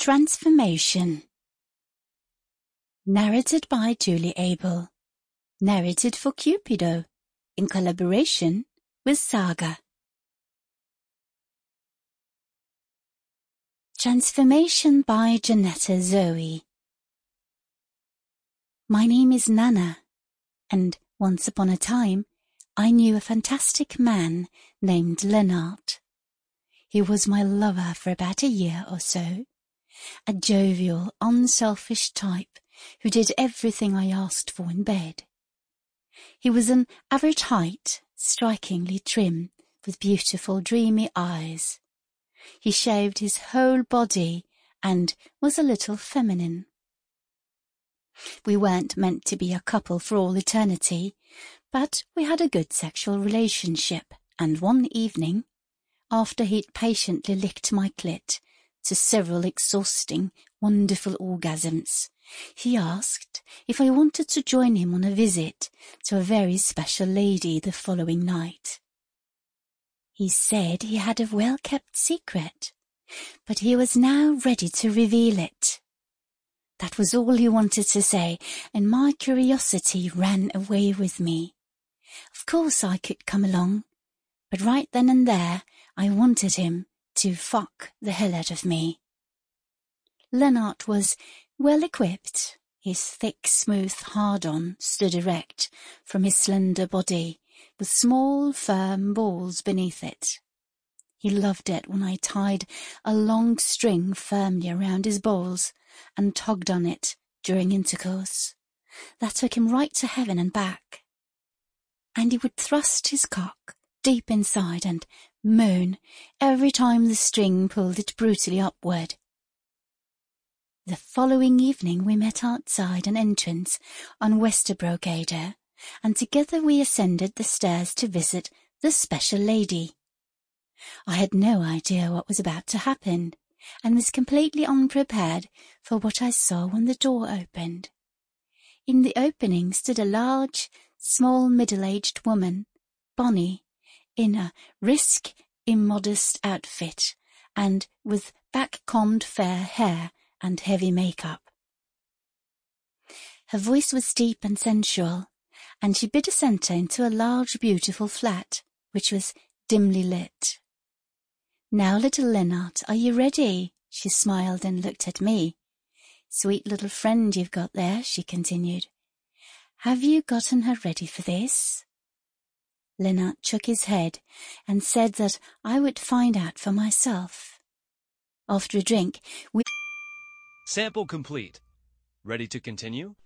Transformation. Narrated by Julie Abel. Narrated for Cupido, in collaboration with Saga. Transformation by Janetta Zoe. My name is Nana, and once upon a time, I knew a fantastic man named Lennart. He was my lover for about a year or so, a jovial, unselfish type who did everything I asked for in bed. He was an average height, strikingly trim, with beautiful dreamy eyes. He shaved his whole body and was a little feminine. We weren't meant to be a couple for all eternity, but we had a good sexual relationship, and one evening, after he'd patiently licked my clit to several exhausting, wonderful orgasms, he asked if I wanted to join him on a visit to a very special lady the following night. He said he had a well-kept secret, but he was now ready to reveal it. That was all he wanted to say, and my curiosity ran away with me. Of course I could come along, but right then and there I wanted him to fuck the hell out of me. Lennart was well-equipped. His thick, smooth hard-on stood erect from his slender body, with small, firm balls beneath it. He loved it when I tied a long string firmly around his balls and tugged on it during intercourse. That took him right to heaven and back. And he would thrust his cock deep inside and moan every time the string pulled it brutally upward. The following evening we met outside an entrance on Westerbrogade, and together we ascended the stairs to visit the special lady. I had no idea what was about to happen, and was completely unprepared for what I saw when the door opened. In the opening stood a large, small, middle-aged woman, bonny, in a risk, immodest outfit, and with back-combed fair hair and heavy makeup. Her voice was deep and sensual, and she bid us enter into a large, beautiful flat, which was dimly lit. "Now, little Lennart, are you ready?" She smiled and looked at me. "Sweet little friend you've got there," she continued. "Have you gotten her ready for this?" Lennart shook his head and said that I would find out for myself. After a drink, we... Sample complete. Ready to continue?